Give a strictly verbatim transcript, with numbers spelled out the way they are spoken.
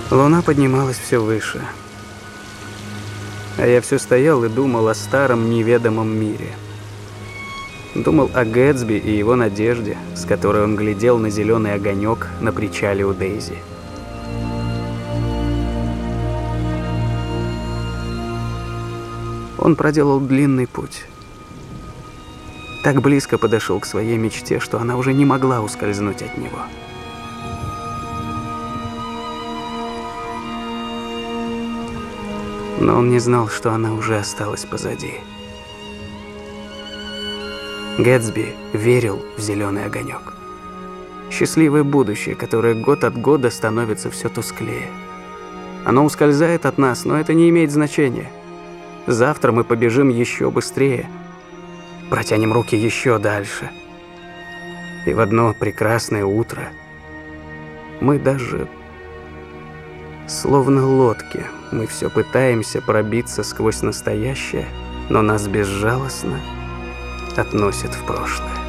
Луна поднималась все выше. А я все стоял и думал о старом неведомом мире. Думал о Гэтсби и его надежде, с которой он глядел на зеленый огонек на причале у Дейзи. Он проделал длинный путь. Так близко подошел к своей мечте, что она уже не могла ускользнуть от него. Но он не знал, что она уже осталась позади. Гэтсби верил в зеленый огонек. Счастливое будущее, которое год от года становится все тусклее. Оно ускользает от нас, но это не имеет значения. Завтра мы побежим еще быстрее, протянем руки еще дальше. И в одно прекрасное утро мы даже, словно лодки, мы все пытаемся пробиться сквозь настоящее, но нас безжалостно относят в прошлое.